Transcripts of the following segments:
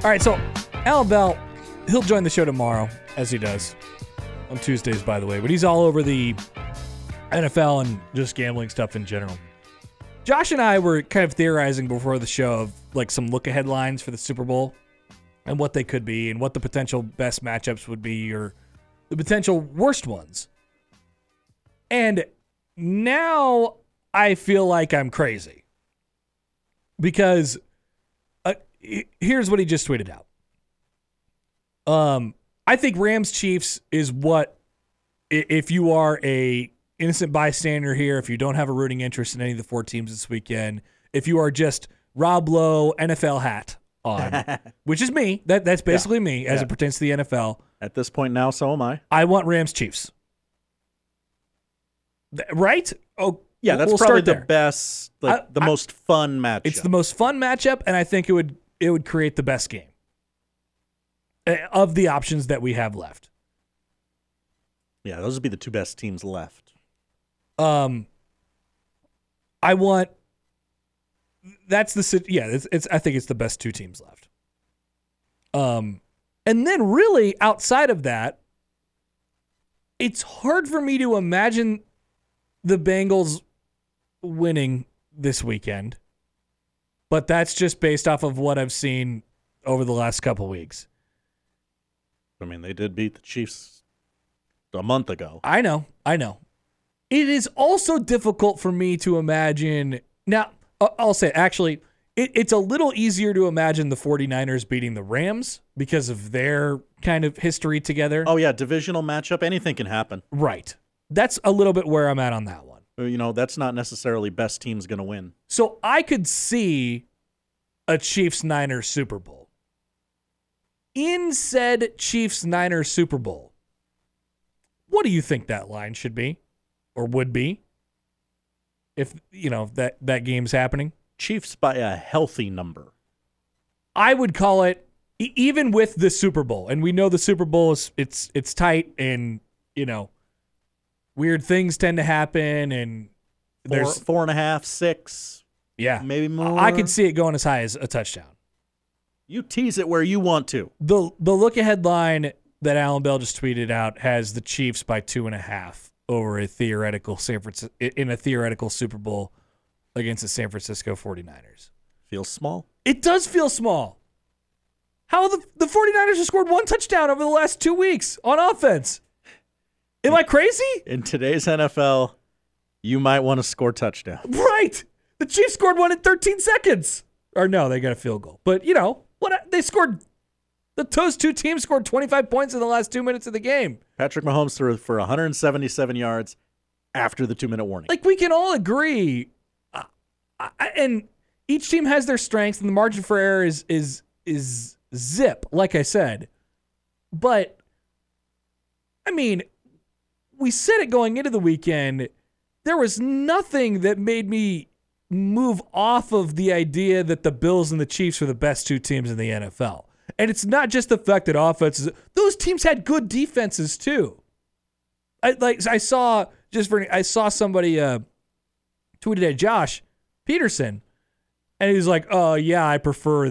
All right, so Alan Bell, he'll join the show tomorrow, as he does on Tuesdays, by the way. But he's all over the NFL and just gambling stuff in general. Josh and I were kind of theorizing before the show of like some look-ahead lines for the Super Bowl and what they could be and what the potential best matchups would be or the potential worst ones. And now I feel like I'm crazy because here's what he just tweeted out. I think Rams Chiefs is what, if you are a innocent bystander here, if you don't have a rooting interest in any of the four teams this weekend, if you are just Rob Lowe NFL hat on, which is me, that's basically me as it pertains to the NFL. At this point now, so am I. I want Rams Chiefs. Right? Oh, yeah, that's we'll probably start the there. best, the most fun matchup. It's the most fun matchup, and I think it would create the best game of the options that we have left. Yeah, those would be the two best teams left. I think it's the best two teams left. And then really outside of that, it's hard for me to imagine the Bengals winning this weekend. But that's just based off of what I've seen over the last couple weeks. I mean, they did beat the Chiefs a month ago. I know. It is also difficult for me to imagine. Now, I'll say, actually, it's a little easier to imagine the 49ers beating the Rams because of their kind of history together. Oh, yeah, divisional matchup. Anything can happen. Right. That's a little bit where I'm at on that one. You know, that's not necessarily best team's going to win. So I could see a Chiefs-Niners Super Bowl. In said Chiefs-Niners Super Bowl, what do you think that line should be or would be if, that game's happening? Chiefs by a healthy number. I would call it, even with the Super Bowl, and we know the Super Bowl is it's tight and, weird things tend to happen and there's 4.5, 6. Yeah. Maybe more. I could see it going as high as a touchdown. You tease it where you want to. The look-ahead line that Alan Bell just tweeted out has the Chiefs by 2.5 over a theoretical Super Bowl against the San Francisco 49ers. Feels small. It does feel small. How the 49ers have scored one touchdown over the last 2 weeks on offense. Am I crazy? In today's NFL, you might want to score touchdown. Right. The Chiefs scored one in 13 seconds. Or no, they got a field goal. But, they scored. Those two teams scored 25 points in the last 2 minutes of the game. Patrick Mahomes threw for 177 yards after the 2-minute warning. Like, we can all agree. And each team has their strengths, and the margin for error is zip, like I said. But, I mean, we said it going into the weekend. There was nothing that made me move off of the idea that the Bills and the Chiefs are the best two teams in the NFL. And it's not just the fact that offenses, those teams had good defenses too. I saw somebody tweeted at Josh Peterson, and he's like, "Oh yeah, I prefer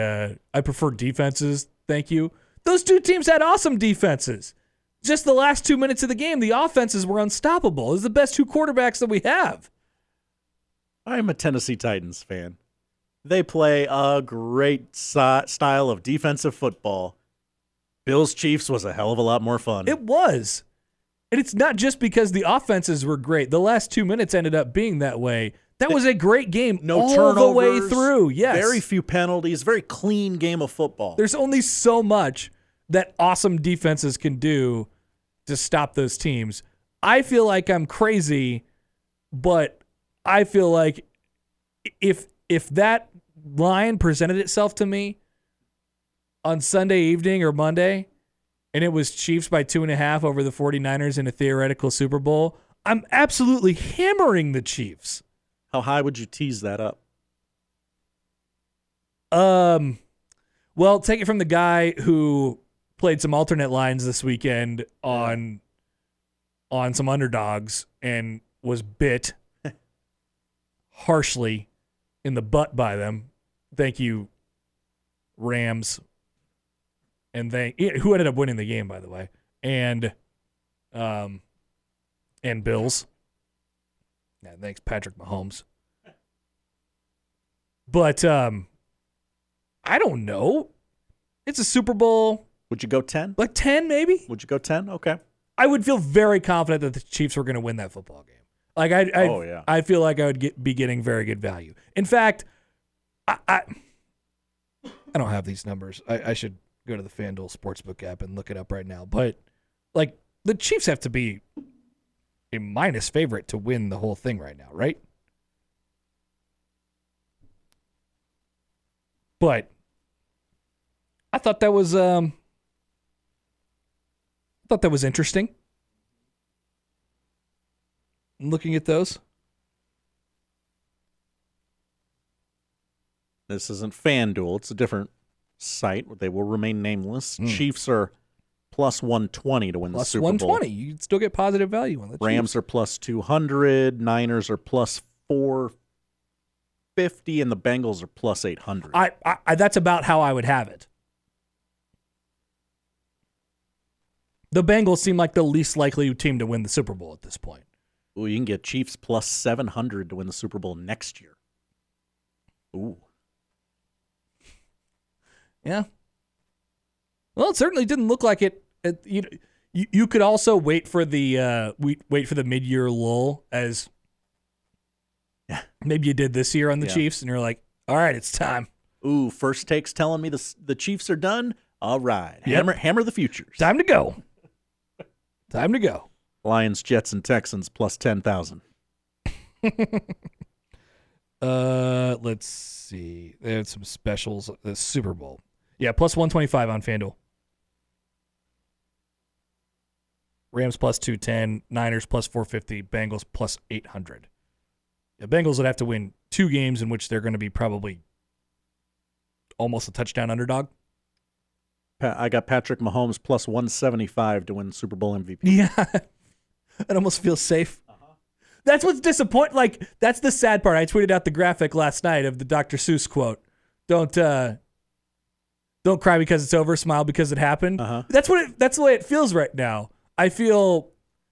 defenses. Thank you." Those two teams had awesome defenses. Just the last 2 minutes of the game, the offenses were unstoppable. It's the best two quarterbacks that we have. I'm a Tennessee Titans fan. They play a great style of defensive football. Bills Chiefs was a hell of a lot more fun. It was. And it's not just because the offenses were great. The last 2 minutes ended up being that way. That was a great game all turnovers, the way through. Yes. Very few penalties. Very clean game of football. There's only so much that awesome defenses can do to stop those teams. I feel like I'm crazy, but I feel like if that line presented itself to me on Sunday evening or Monday, and it was Chiefs by 2.5 over the 49ers in a theoretical Super Bowl, I'm absolutely hammering the Chiefs. How high would you tease that up? Well, take it from the guy who played some alternate lines this weekend on some underdogs and was bit harshly in the butt by them. Thank you, Rams and who ended up winning the game, by the way, and Bills. Yeah, thanks, Patrick Mahomes. But I don't know. It's a Super Bowl. Would you go 10? Like 10, maybe? Would you go 10? Okay. I would feel very confident that the Chiefs were going to win that football game. Like I feel like I would be getting very good value. In fact, I don't have these numbers. I should go to the FanDuel Sportsbook app and look it up right now. But like the Chiefs have to be a minus favorite to win the whole thing right now, right? But I thought that was interesting. Looking at those. This isn't FanDuel. It's a different site. They will remain nameless. Chiefs are plus 120 to win the Super Bowl. Plus 120. You still get positive value on the Rams Chiefs. are plus 200. Niners are plus 450. And the Bengals are plus 800. I that's about how I would have it. The Bengals seem like the least likely team to win the Super Bowl at this point. Ooh, you can get Chiefs plus 700 to win the Super Bowl next year. Ooh. Yeah. Well, it certainly didn't look like it. You could also wait for the mid-year lull, as maybe you did this year on the Chiefs, and you're like, all right, it's time. Ooh, First Take's telling me the Chiefs are done. All right, hammer the futures. Time to go. Time to go. Lions, Jets, and Texans plus 10,000. Let's see. They had some specials. The Super Bowl. Yeah, plus 125 on FanDuel. Rams plus 210. Niners plus 450. Bengals plus 800. The Bengals would have to win 2 games in which they're going to be probably almost a touchdown underdog. I got Patrick Mahomes plus 175 to win Super Bowl MVP. Yeah. It almost feels safe. That's what's disappointing. Like, that's the sad part. I tweeted out the graphic last night of the Dr. Seuss quote. Don't cry because it's over. Smile because it happened. Uh-huh. That's the way it feels right now. I feel,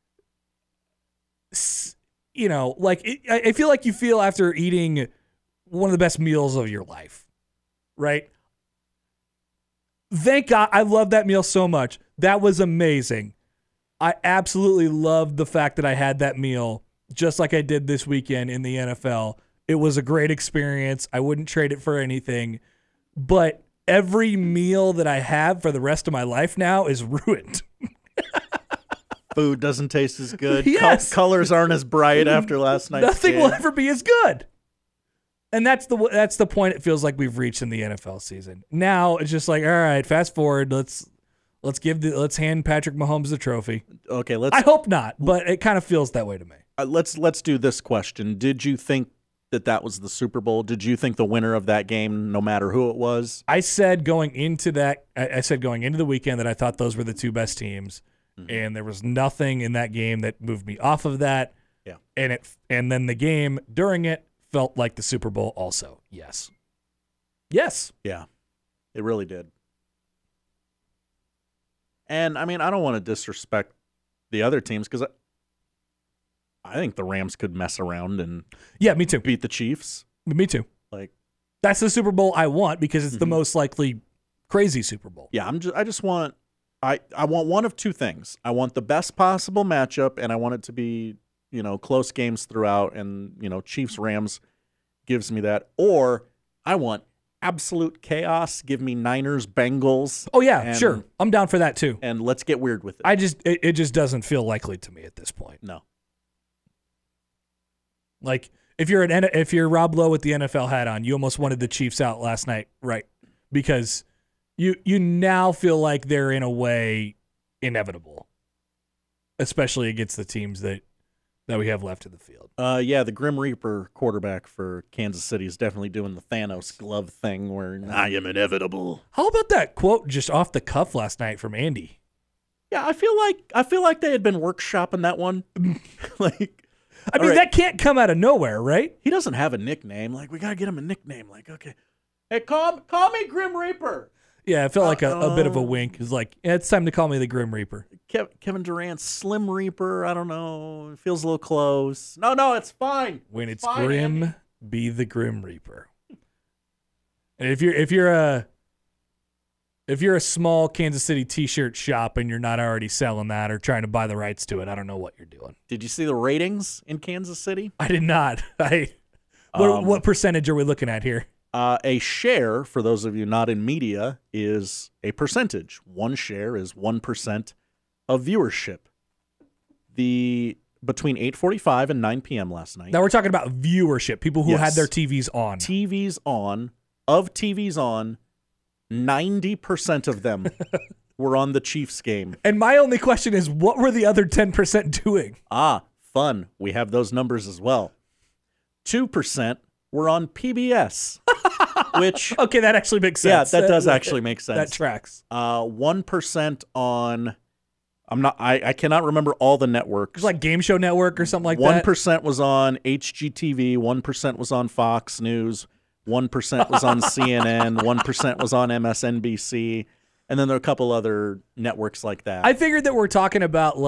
I feel like you feel after eating one of the best meals of your life, right? Thank God. I love that meal so much. That was amazing. I absolutely loved the fact that I had that meal just like I did this weekend in the NFL. It was a great experience. I wouldn't trade it for anything. But every meal that I have for the rest of my life now is ruined. Food doesn't taste as good. Yes. Colors aren't as bright after last night's Nothing game. will ever be as good. And that's the point it feels like we've reached in the NFL season. Now it's just like, all right, fast forward. Let's hand Patrick Mahomes the trophy. Okay, I hope not, but it kind of feels that way to me. Let's do this question. Did you think that was the Super Bowl? Did you think the winner of that game, no matter who it was? I said going into the weekend that I thought those were the 2 best teams, and there was nothing in that game that moved me off of that. Yeah. And then the game during it felt like the Super Bowl also. Yes. Yes. Yeah. It really did. And I mean, I don't want to disrespect the other teams because I think the Rams could mess around and me too. beat the Chiefs. Me too. Like, that's the Super Bowl I want because it's the most likely crazy Super Bowl. Yeah, I want one of 2 things. I want the best possible matchup, and I want it to be, close games throughout, and Chiefs Rams gives me that. Or I want absolute chaos. Give me Niners Bengals. Oh yeah, sure. I'm down for that too. And let's get weird with it. It just doesn't feel likely to me at this point. No. Like if you're Rob Lowe with the NFL hat on, you almost wanted the Chiefs out last night, right? Because you now feel like they're in a way inevitable, especially against the teams that we have left in the field. Yeah, the Grim Reaper quarterback for Kansas City is definitely doing the Thanos glove thing where I am inevitable. How about that quote just off the cuff last night from Andy? Yeah, I feel like they had been workshopping that one. That can't come out of nowhere, right? He doesn't have a nickname. Like, we got to get him a nickname. Like, okay. Hey, call me Grim Reaper. Yeah, it felt like a bit of a wink. It's like, yeah, it's time to call me the Grim Reaper. Kevin Durant, Slim Reaper. I don't know. It feels a little close. No, it's fine. When it's fine, grim, Andy. be the Grim Reaper. And if you're a small Kansas City T-shirt shop and you're not already selling that or trying to buy the rights to it, I don't know what you're doing. Did you see the ratings in Kansas City? I did not. What percentage are we looking at here? A share, for those of you not in media, is a percentage. One share is 1% of viewership. Between 8:45 and 9 p.m. last night. Now we're talking about viewership, people who Yes. had their TVs on. TVs on. Of TVs on, 90% of them were on the Chiefs game. And my only question is, what were the other 10% doing? Fun. We have those numbers as well. 2% were on PBS, which Okay, that actually makes sense. that does actually make sense. That tracks. 1% on. I cannot remember all the networks. It's like Game Show Network or something like that. 1% was on HGTV. 1% was on Fox News. 1% was on CNN. 1% was on MSNBC. And then there are a couple other networks like that. I figured that we're talking about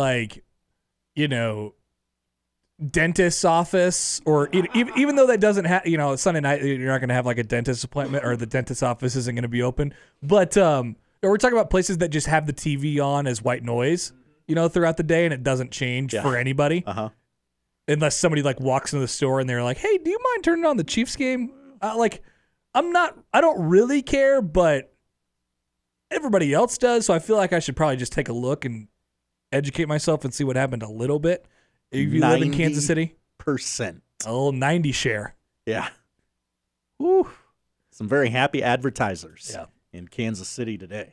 dentist's office, or even though that doesn't have, Sunday night you're not going to have like a dentist appointment, or the dentist's office isn't going to be open. But we're talking about places that just have the TV on as white noise, throughout the day, and it doesn't change for anybody. Unless somebody like walks into the store and they're like, "Hey, do you mind turning on the Chiefs game?" I don't really care, but everybody else does, so I feel like I should probably just take a look and educate myself and see what happened a little bit. If you live in Kansas City, 90%. Oh, 90 share. Yeah. Woo. Some very happy advertisers Yeah. in Kansas City today.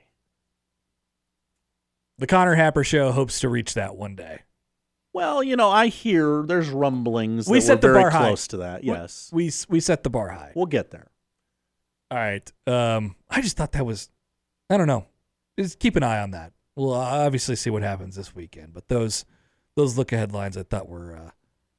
The Connor Happer Show hopes to reach that one day. Well, I hear there's rumblings We that set we're the very bar high. close to that. Yes. We set the bar high. We'll get there. All right. I just thought that was, I don't know. Just keep an eye on that. We'll obviously see what happens this weekend. But those look-ahead lines I thought were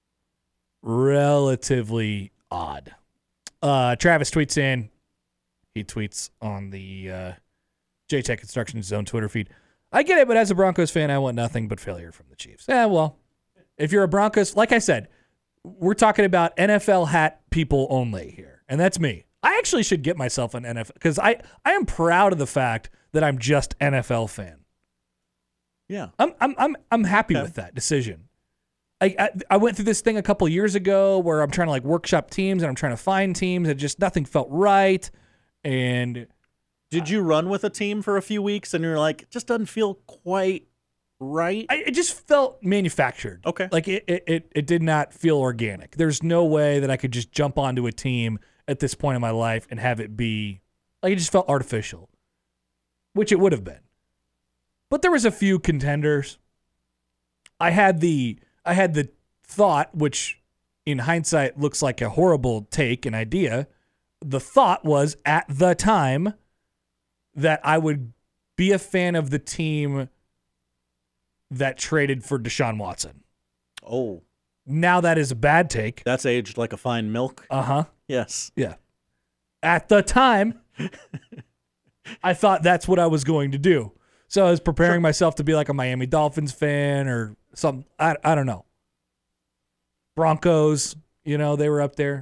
relatively odd. Travis tweets in. He tweets on the J-Tech Construction Zone Twitter feed. I get it, but as a Broncos fan, I want nothing but failure from the Chiefs. Well, if you're a Broncos, like I said, we're talking about NFL hat people only here, and that's me. I actually should get myself an NFL, because I am proud of the fact that I'm just NFL fan. Yeah. I'm happy with that decision. I went through this thing a couple years ago where I'm trying to like workshop teams and I'm trying to find teams and just nothing felt right. And did you run with a team for a few weeks and you're like, it just doesn't feel quite right? it just felt manufactured. Okay. Like it did not feel organic. There's no way that I could just jump onto a team at this point in my life and have it be like, it just felt artificial, which it would have been. But there was a few contenders. I had the thought, which in hindsight looks like a horrible take and idea. The thought was at the time that I would be a fan of the team that traded for Deshaun Watson. Oh. Now that is a bad take. That's aged like a fine milk. Uh-huh. Yes. Yeah. At the time, I thought that's what I was going to do. So I was preparing myself to be like a Miami Dolphins fan or something. I don't know. Broncos, they were up there.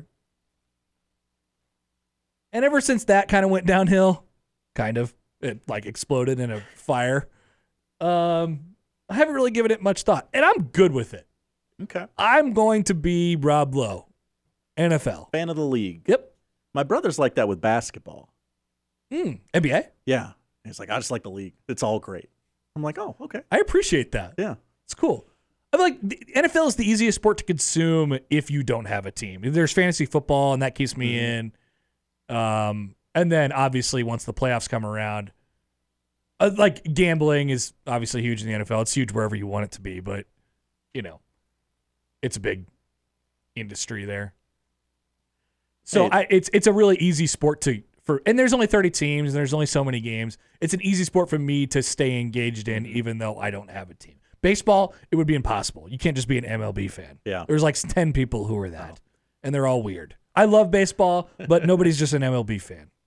And ever since that kind of went downhill, it like exploded in a fire, I haven't really given it much thought. And I'm good with it. Okay. I'm going to be Rob Lowe, NFL. Fan of the league. Yep. My brother's like that with basketball. NBA? Yeah. He's like, I just like the league. It's all great. I'm like, oh, okay. I appreciate that. Yeah. It's cool. I feel like the NFL is the easiest sport to consume if you don't have a team. There's fantasy football, and that keeps me in. And then, obviously, once the playoffs come around, like gambling is obviously huge in the NFL. It's huge wherever you want it to be, but, it's a big industry there. So it's a really easy sport and there's only 30 teams, and there's only so many games. It's an easy sport for me to stay engaged in, even though I don't have a team. Baseball, it would be impossible. You can't just be an MLB fan. Yeah. There's like 10 people who are that, and they're all weird. I love baseball, but nobody's just an MLB fan.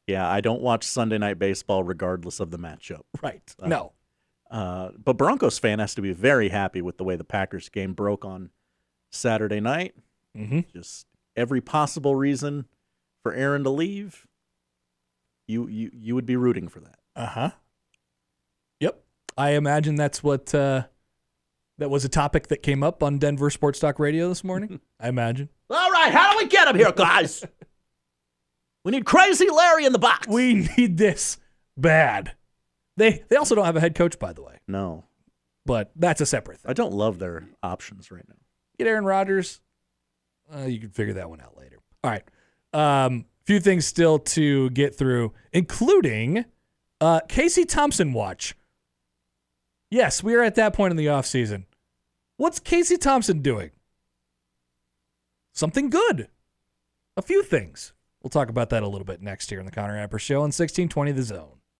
Yeah, I don't watch Sunday Night Baseball regardless of the matchup. Right. No. But Broncos fan has to be very happy with the way the Packers game broke on Saturday night. Mm-hmm. Just every possible reason for Aaron to leave. You would be rooting for that. Uh-huh. Yep. I imagine that's what that was a topic that came up on Denver Sports Talk Radio this morning. I imagine. All right, how do we get him here, guys? We need Crazy Larry in the box. We need this bad. They also don't have a head coach, by the way. No. But that's a separate thing. I don't love their options right now. Get Aaron Rodgers. You can figure that one out later. All right. Few things still to get through, including Casey Thompson watch. Yes, we are at that point in the offseason. What's Casey Thompson doing? Something good. A few things. We'll talk about that a little bit next here on the Connor Apper Show on 1620 The Zone.